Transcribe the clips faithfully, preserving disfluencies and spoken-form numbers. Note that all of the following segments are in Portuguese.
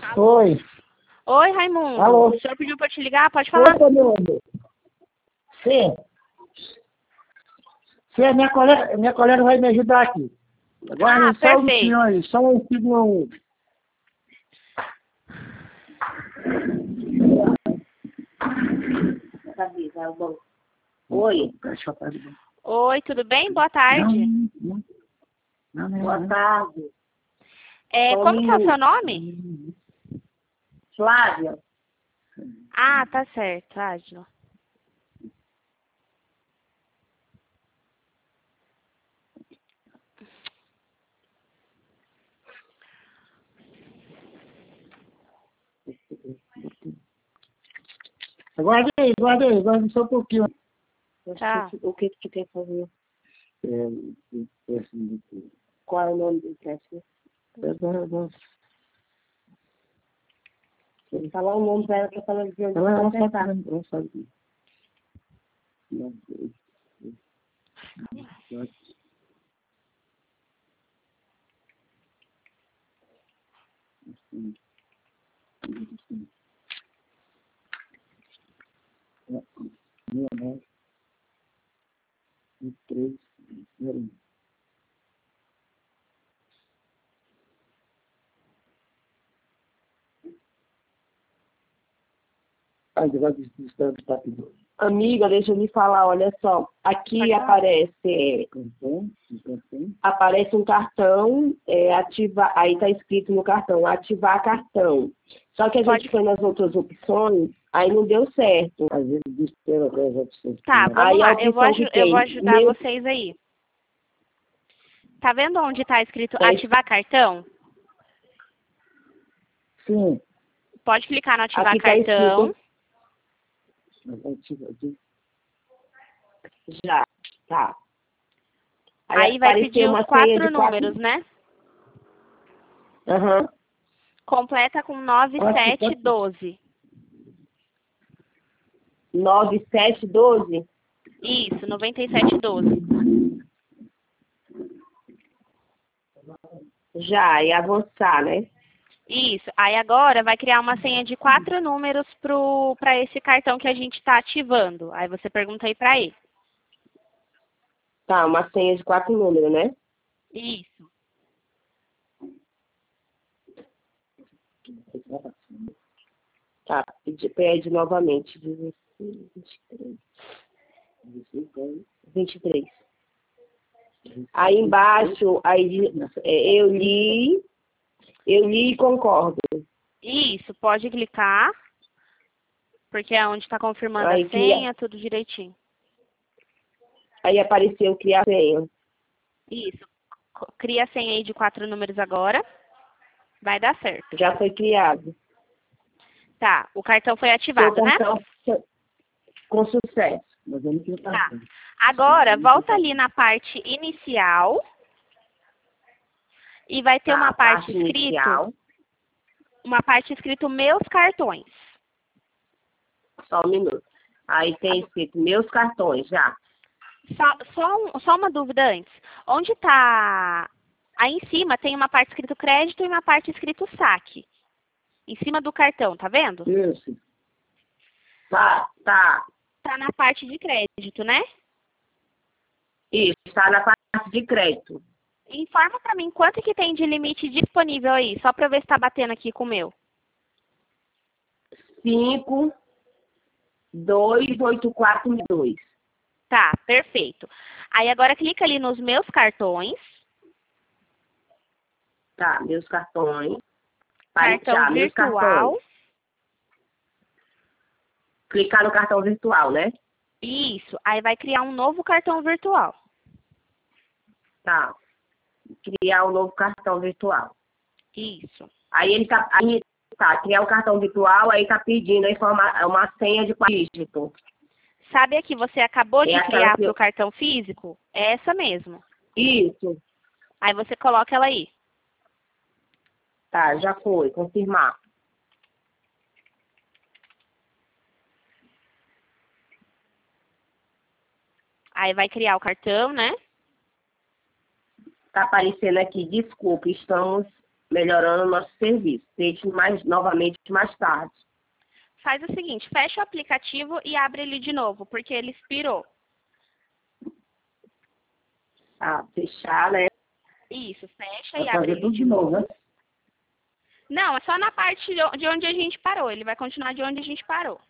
Oi. Oi, Raimundo. Alô. O senhor pediu para eu te ligar? Pode Oi, falar. Raimundo. Sim. Sim, a minha colega, minha colega vai me ajudar aqui. Agora Ah, só um perfeito. senhor aí, só um segundo. Oi. Oi, tudo bem? Boa tarde. Não, não, não, Boa tarde. É, Só um como que é o seu minuto. nome? Flávia. Ah, tá certo, Ádila. Aguarde aí, aguarde aí, aguarde só um pouquinho. Tá. O que que tu quer fazer? É, qual é o nome do teste? Ele falar o nome para ela, para ela dizer onde ela vai acertar. Não sabe. Não, três, zero. Ah, agora está rápido. Amiga, deixa eu lhe falar, olha só. Aqui Pode falar. aparece, cartão, cartão. aparece um cartão, é, ativar, aí está escrito no cartão, ativar cartão. Só que a Pode- gente foi nas outras opções, aí não deu certo. Às vezes desespera as opções. Tá, vamos Aí a lá. Eu vou, opção aju- que eu vou tem, ajudar meu, vocês aí. Tá vendo onde tá escrito Tá es- ativar cartão? sim, Pode clicar no ativar aqui está cartão. escrito. Já, tá. Aí vai pedir apareceu os uma senha quatro de quatro. números, né? Aham. Completa com nove Quatro, sete quatro. doze. nove, sete, doze. Isso, noventa e sete doze. Já, e avançar, né? Isso. Aí agora vai criar uma senha de quatro números para esse cartão que a gente está ativando. Aí você pergunta aí para ele. Tá, uma senha de quatro números, né? Isso. Tá, pede, pede novamente. vinte e três. Aí embaixo, aí diz, é, eu li, eu li e concordo. Isso, pode clicar, porque é onde está confirmando Aí, a cria, senha, tudo direitinho. aí apareceu criar senha. Isso. Co- Cria a senha aí de quatro números agora. Vai dar certo. Já foi criado. Tá, o cartão foi Seu ativado, né? cartão com sucesso. Tá. Agora, volta ali na parte inicial. E vai ter Tá, uma a parte parte escrito, inicial. uma parte escrito meus cartões. Só um minuto. Aí tem escrito meus cartões já. Só, só, um- só uma dúvida antes. Onde está... Aí em cima tem uma parte escrito crédito e uma parte escrito saque. Em cima do cartão, tá vendo? Isso. Tá, tá. Tá na parte de crédito, né? Isso, tá na parte de crédito. Informa pra mim quanto que tem de limite disponível aí, só pra eu ver se tá batendo aqui com o meu. cinco, dois, oito, quatro, dois. Tá, perfeito. Aí agora clica ali nos meus cartões. Tá, meus cartões. Cartão Paritar, meus virtual. cartões. Clicar no cartão virtual, né? Isso. Aí vai criar um novo cartão virtual. Tá. Criar um novo cartão virtual. Isso. Aí ele tá, aí, tá, criar um cartão virtual, aí tá pedindo a informa, uma senha de quatro dígitos. Sabe a que você acabou de É aquela criar que para eu- o cartão físico? É essa mesmo. Isso. Aí você coloca ela aí. Tá, já foi. Confirmar. Aí vai criar o cartão, né? Tá aparecendo aqui, desculpe, estamos melhorando o nosso serviço. Tente mais, novamente mais tarde. Faz o seguinte, fecha o aplicativo e abre ele de novo, porque ele expirou. Ah, fechar, né? Isso, fecha Vai e abre fazer ele tudo de novo. né? Não, é só na parte de de onde a gente parou. Ele vai continuar de onde a gente parou.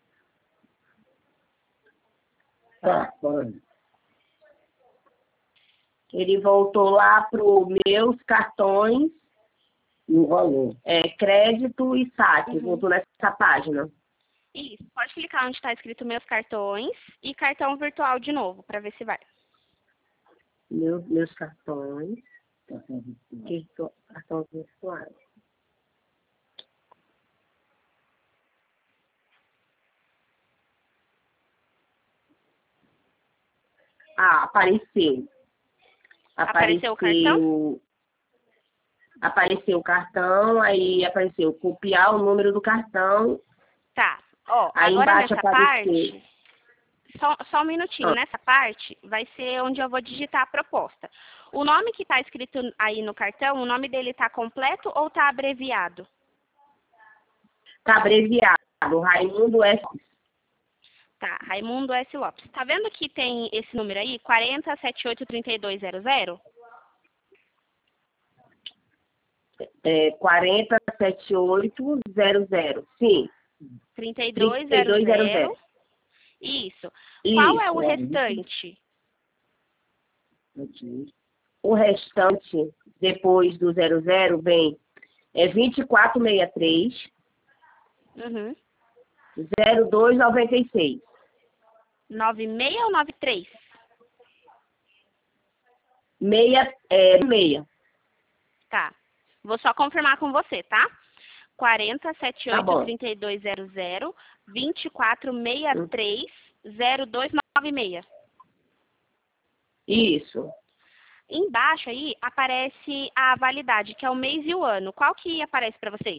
Tá, bora aí. Ele voltou lá para os meus cartões, E o valor. é, crédito e saque. Uhum. Voltou nessa página. Isso, pode clicar onde está escrito meus cartões e cartão virtual de novo, para ver se vai. Meu, meus cartões. Cartão virtual. Virtu- Cartões virtuais. Ah, apareceu. Apareceu o cartão? Apareceu o cartão, aí apareceu copiar o número do cartão. Tá. Ó, Aí agora embaixo nessa apareceu. parte, só, só um minutinho, Ah. nessa parte vai ser onde eu vou digitar a proposta. O nome que está escrito aí no cartão, o nome dele está completo ou está abreviado? Tá abreviado. Raimundo S. Tá, Raimundo S. Lopes. Tá vendo que tem esse número aí, quatro zero sete oito três dois zero zero? É, quatro zero sete oito zero zero. Sim. três dois zero zero. Isso. Isso. Qual é o Isso. restante? Aqui. O restante, depois do zero zero, vem é vinte e quatro sessenta e três, Uhum. zero dois noventa e seis. nove seis ou nove três? Meia, é, meia. Tá. Vou só confirmar com você, tá? quatro sete Tá oito bom. três dois zero zero, vinte e quatro sessenta e três, zero dois nove seis. Isso. Embaixo aí aparece a validade, que é o mês e o ano. Qual que aparece para vocês?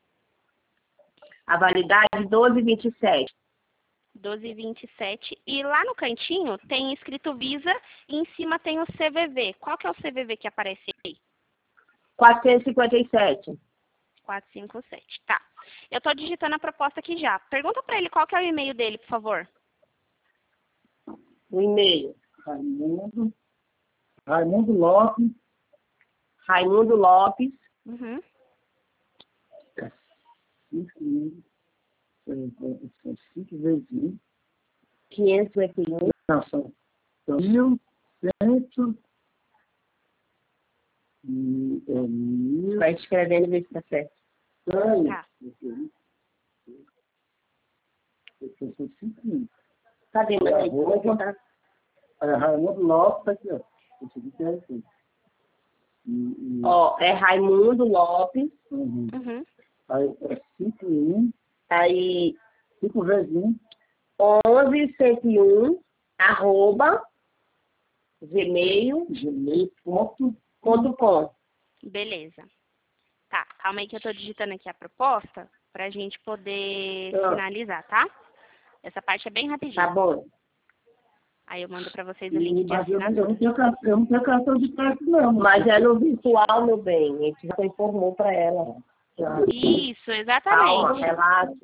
A validade doze vinte e sete. doze vinte e sete. E lá no cantinho tem escrito Visa e em cima tem o C V V. Qual que é o C V V que aparece aí? quatrocentos e cinquenta e sete. quatro cinco sete. Tá. Eu tô digitando a proposta aqui já. Pergunta para ele qual que é o e-mail dele, por favor. O e-mail. Raimundo. Raimundo Lopes. Raimundo Lopes. Uhum. Cinco mil. São cinco vezes um. quinhentos e cinquenta e um. Não, são mil cento. E é mil. Vai escrevendo e ver se tá certo. Tá. São cinco mil. Cadê, É, mãe? vou botar. É, Raimundo Lopes, tá aqui, ó. Esse aqui que é assim. E, e, Ó, é Raimundo Lopes. uhum. Uhum. Aí é cinco um, Aí, cinco vezes um, onze cento e um, arroba, gmail gmail ponto ponto com. Beleza. Tá, calma aí que eu tô digitando aqui a proposta pra gente poder Tá. finalizar, tá? Essa parte é bem rapidinho. Tá bom. Aí eu mando pra vocês o link de Mas eu, não- eu, não assinatura. tenho, car- eu não tenho cartão de crédito, não. Mas é no virtual, meu bem. A gente já informou pra ela. Já. Isso, Calma, exatamente. relaxa.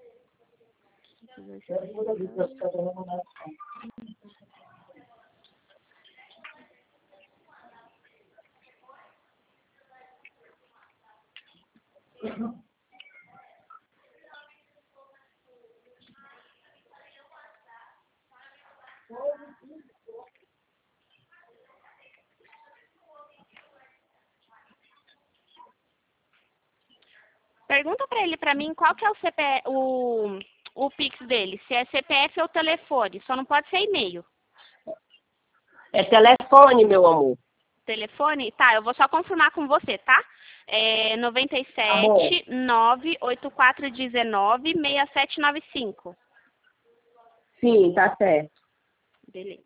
Pergunta pra ele pra mim qual que é o C P F, o, o Pix dele, se é C P F ou telefone, só não pode ser e-mail. É telefone, meu amor. Telefone? Tá, eu vou só confirmar com você, tá? É noventa e sete, nove oito quatro um nove, seis sete nove cinco. Sim, tá certo. Beleza.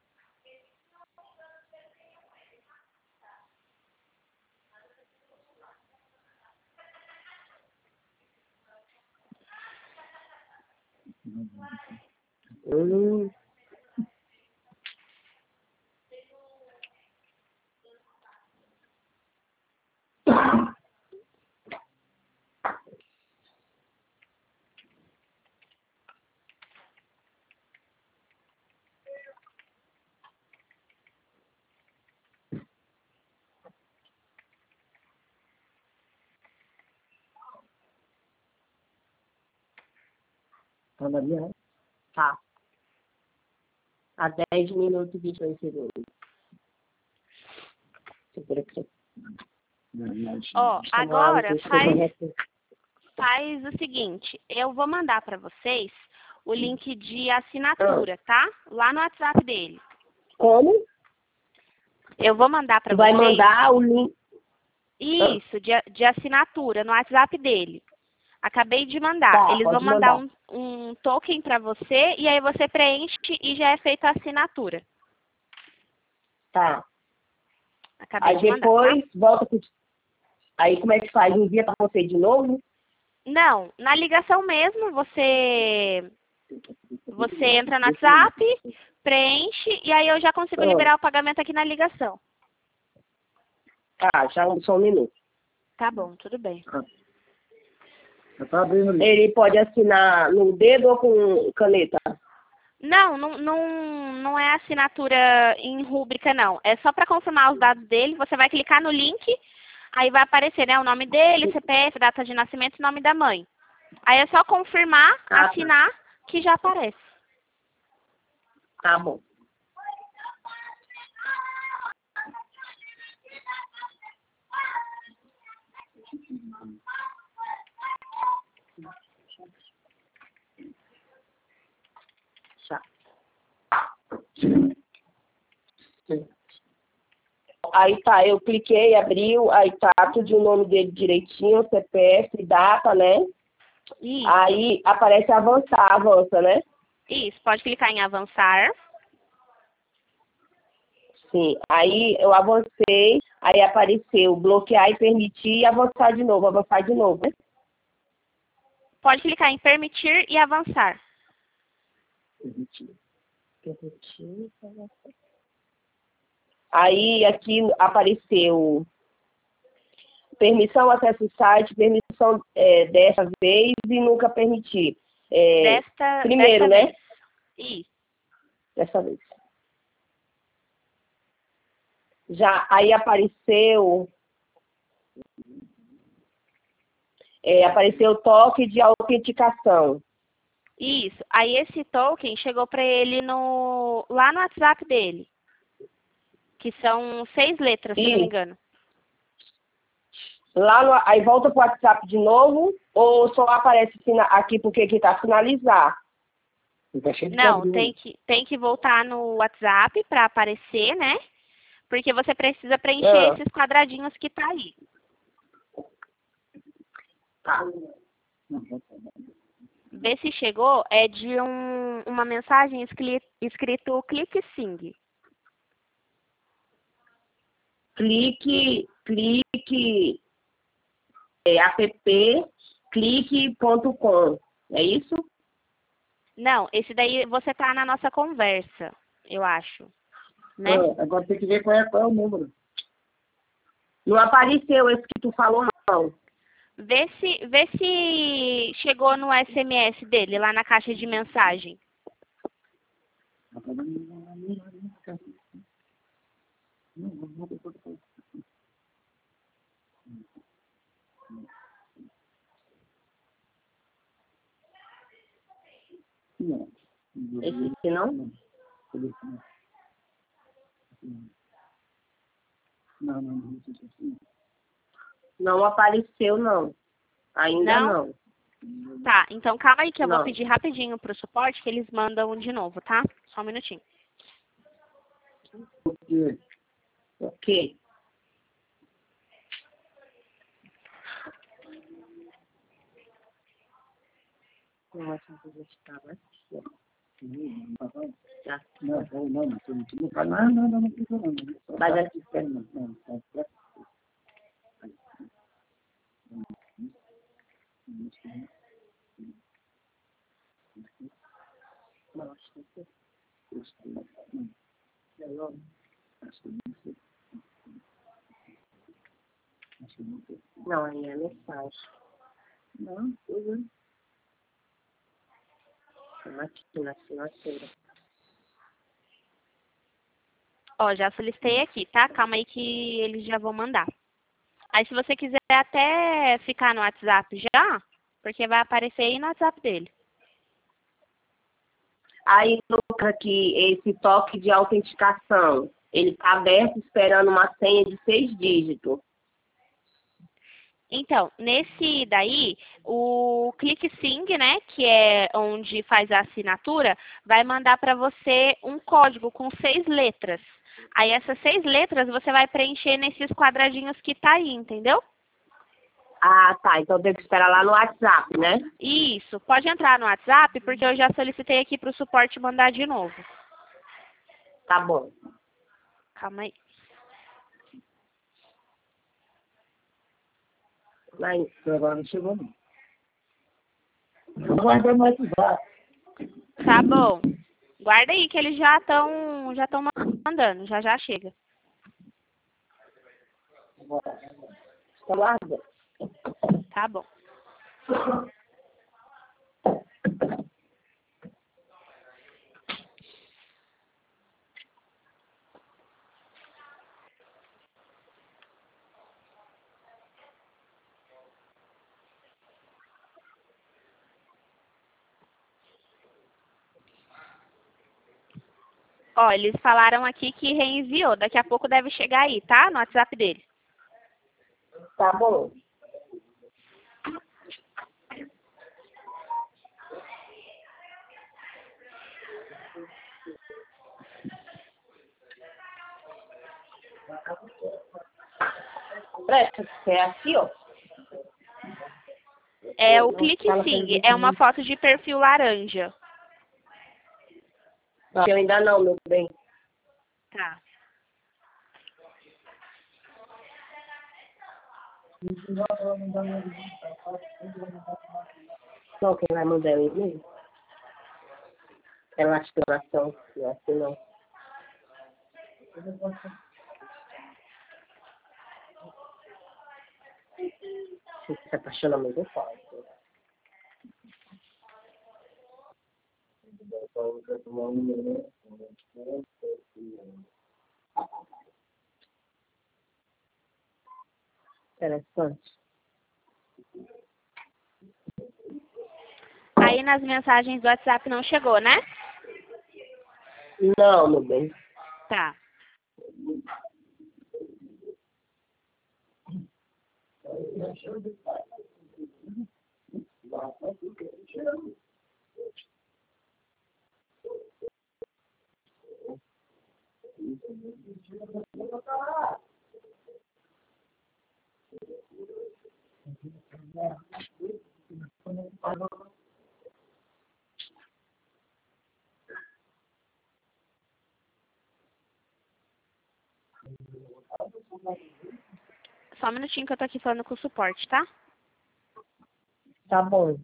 Hum. Ana Maria, né? Tá. A dez minutos e vinte e dois segundos. Segura aqui. Ó, Chamar agora o faz, faz o seguinte, eu vou mandar para vocês o link de assinatura, tá? Lá no WhatsApp dele. Como? Eu vou mandar para Tu vai vocês. mandar o link. Isso, de, de assinatura no WhatsApp dele. Acabei de mandar. Tá, Eles vão pode mandar, mandar. Um, um token para você e aí você preenche e já é feita a assinatura. Tá. Acabei Aí de mandar, tá? depois volta pro... Aí como é que faz? Envia pra você de novo? Não, na ligação mesmo, você você entra no WhatsApp, preenche e aí eu já consigo Ah. liberar o pagamento aqui na ligação. Tá, já um- só um minuto. Tá bom, tudo bem. Já tá abrindo ali. Ele pode assinar no dedo ou com caneta? Não, não, não, não é assinatura em rúbrica, não. É só para confirmar os dados dele. Você vai clicar no link, aí vai aparecer, né, o nome dele, C P F, data de nascimento e nome da mãe. Aí é só confirmar, Ah, tá. assinar, que já aparece. Tá bom. Já. Aí tá, eu cliquei, abriu, aí tá tudo o nome dele direitinho, C P F, data, né? Isso, Aí aparece avançar, avança, né? isso. Pode clicar em avançar. Sim. Aí eu avancei, aí apareceu bloquear e permitir e avançar de novo, avançar de novo, né? Pode clicar em permitir e avançar. Permitir. Permitir, avançar. Aí aqui apareceu permissão, acesso ao site, permissão é, dessa vez e nunca permitir. É, Desta, primeiro, desta né? vez. Isso. Dessa vez. Já aí apareceu é, apareceu o toque de autenticação. Isso. Aí esse token chegou para ele no, lá no WhatsApp dele. Que são seis letras, se eu não me E engano. lá no, aí volta para o WhatsApp de novo ou só aparece sina- aqui porque aqui está finalizar? Tá cheio de Não, quadrinho. tem que, tem que voltar no WhatsApp para aparecer, né? Porque você precisa preencher Ah. esses quadradinhos que tá aí. Tá. Vê se chegou, é de um, uma mensagem escri- escrito clique sim. Clique, clique, é, app, clique ponto com. É isso? Não, esse daí você tá na nossa conversa, eu acho. Né? Ah, agora tem que ver qual é, qual é o número. Não apareceu esse que tu falou, não. Vê se, vê se chegou no S M S dele, lá na caixa de mensagem. Não. Esse aqui não? Não, não, não. Não apareceu, não. Ainda Não? não. Tá, então calma aí que eu Não. vou pedir rapidinho pro suporte que eles mandam de novo, tá? Só um minutinho. Porque Ok. Nossa, eu estava aqui, ó. Já. não, não, não, não, não faz nada, não, não, não precisa não. Mas aqui, Não, não, não, não. não, aí é mensagem. Não, tudo bem. Estamos aqui na assinatura. Ó, já solicitei aqui, tá? Calma aí que eles já vão mandar. Aí se você quiser até ficar no WhatsApp já, porque vai aparecer aí no WhatsApp dele. Aí, no caso aqui, esse toque de autenticação, ele está aberto esperando uma senha de seis dígitos. Então, nesse daí, o ClickSing, né, que é onde faz a assinatura, vai mandar para você um código com seis letras. Aí essas seis letras você vai preencher nesses quadradinhos que tá aí, entendeu? Ah, tá. Então tem que esperar lá no WhatsApp, né? Isso. Pode entrar no WhatsApp, porque eu já solicitei aqui para o suporte mandar de novo. Tá bom. Calma aí. Mas Agora não chegou, não. Guarda mais WhatsApp. Tá bom. Guarda aí que eles já estão já estão mandando, já já chega. Tá guarda. Tá bom. Ó, eles falaram aqui que reenviou. Daqui a pouco deve chegar aí, tá? No WhatsApp dele. Tá bom. Presta, é aqui, ó. É o ClickSing. É uma foto de perfil laranja. Eu ainda não, meu bem. Tá. Não, quem vai mandar é o e-mail? É uma exclamação, não é assim não. Se se apaixona muito, eu falo. Interessante. Aí nas mensagens do WhatsApp não chegou, né? Não, meu bem. Tá. Só um minutinho que eu tô aqui falando com o suporte, tá? Tá bom.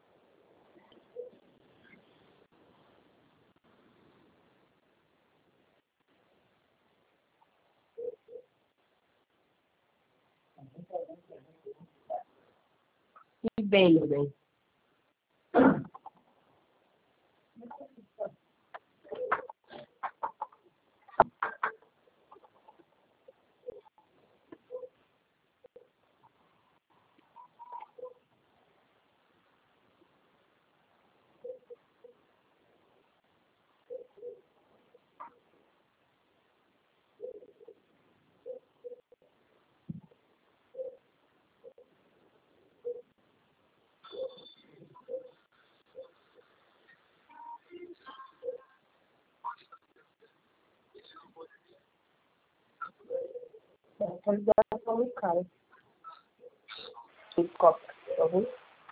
E bem, meu bem. A qualidade é muito cara. Que copa, tá bom?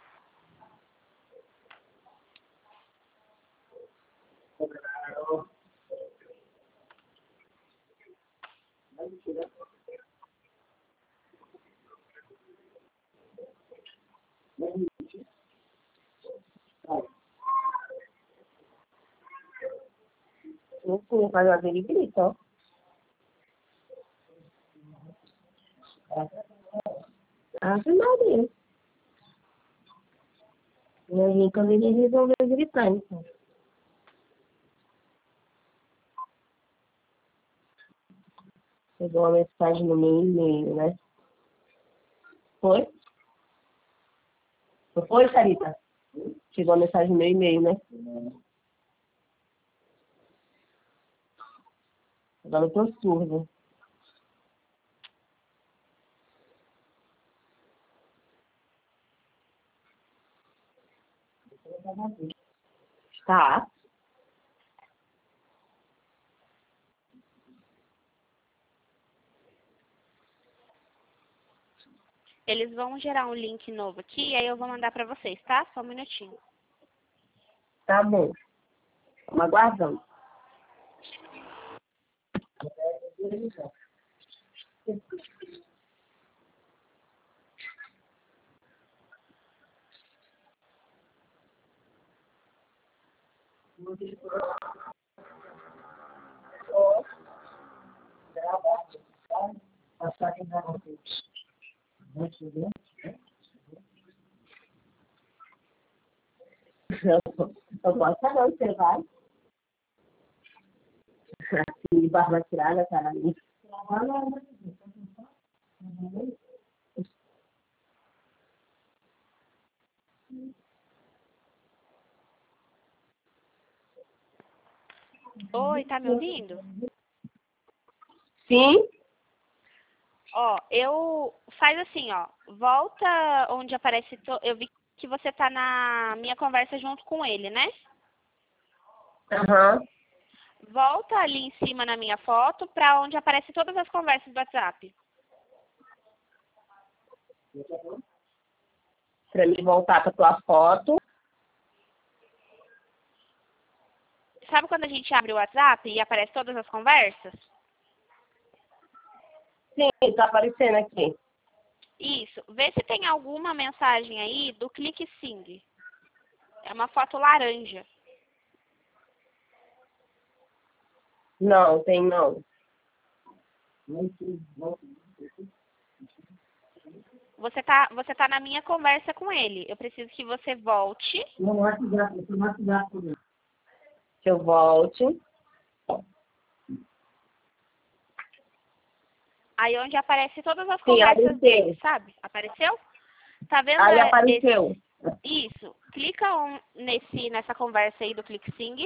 Não sei, mas a dele grita, ó. Ave Maria. E aí, quando ele resolveu gritar, então. Chegou uma mensagem no meu e-mail, né? Foi? Não foi, Sarita? Chegou a mensagem no meu e-mail, né? Agora eu tô surda. Tá. Eles vão gerar um link novo aqui, e aí eu vou mandar pra vocês, tá? Só um minutinho. Tá bom. Estamos aguardando. Eu posso não, você vai? Assim, barba tirada, cara. Oi, tá me ouvindo? Sim? Ó, eu... Faz assim, ó. Volta onde aparece... To... Eu vi que você tá na minha conversa junto com ele, né? Aham. Volta ali em cima na minha foto pra onde aparecem todas as conversas do WhatsApp. Pra mim voltar pra tua foto. Sabe quando a gente abre o WhatsApp e aparece todas as conversas? Sim, tá aparecendo aqui. Isso. Vê se tem alguma mensagem aí do Clique Sing. É uma foto laranja. Não, tem não. Você tá, você tá na minha conversa com ele. Eu preciso que você volte. No WhatsApp, no WhatsApp. Que eu volte. Aí onde aparece todas as Sim, conversas apareceu. dele, sabe? Apareceu? Tá vendo? Aí é, apareceu. esse- Isso. Clica um, nesse, nessa conversa aí do Clique Sing.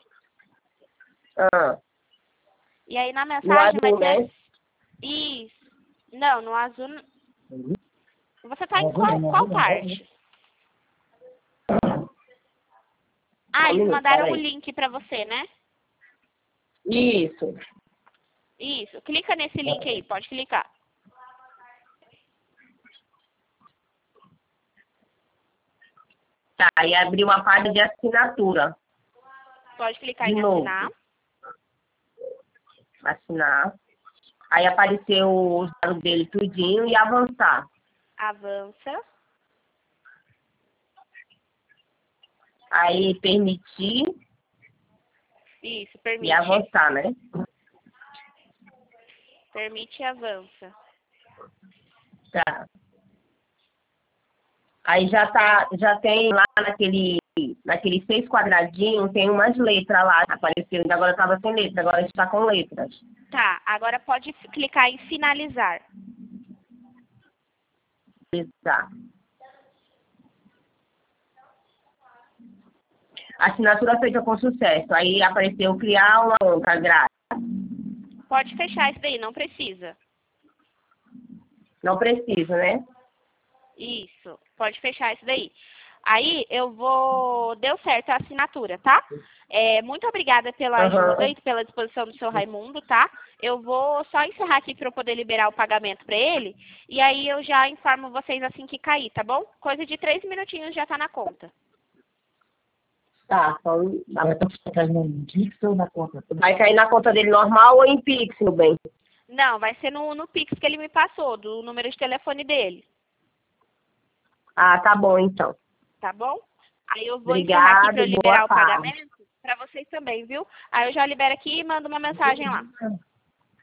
Ah, E aí na no mensagem vai azul, ter... né? Isso. Não, no azul... Você tá em qual, qual parte? Ah, Um eles minuto, mandaram o peraí. link pra você, né? Isso. Isso. Clica nesse link aí. Pode clicar. Tá, aí abriu uma página de assinatura. Pode clicar De em novo. assinar. Assinar. Aí apareceu os dados dele tudinho e avançar. Avança. Aí permitir Isso. e Permite. avançar, né? Permite e avança. Tá. Aí já tá, já tem lá naquele, naquele seis quadradinhos, tem umas letras lá. Apareceu, ainda agora estava sem letra, agora está com letras. Tá. Agora pode f- clicar em finalizar. Tá. Assinatura feita com sucesso. Aí apareceu criar uma conta grátis. Pode fechar isso daí. Não precisa. Não precisa, né? Isso. Pode fechar isso daí. Aí eu vou... Deu certo a assinatura, tá? É, muito obrigada pela Aham. ajuda e pela disposição do seu Raimundo, tá? Eu vou só encerrar aqui para eu poder liberar o pagamento para ele. E aí eu já informo vocês assim que cair, tá bom? Coisa de três minutinhos já tá na conta. Tá, então Vai cair no Pix ou na conta? vai cair na conta dele normal ou em Pix, meu bem? Não, vai ser no, no Pix que ele me passou, do número de telefone dele, Ah, tá bom então. tá bom? Aí eu vou encerrar aqui para eu Obrigado, liberar boa o tarde. pagamento para vocês também, viu? Aí eu já libero aqui e mando uma mensagem lá.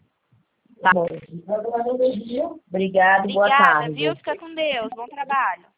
Tá bom. Obrigado, boa Obrigada, tarde. viu? Fica com Deus. Bom trabalho.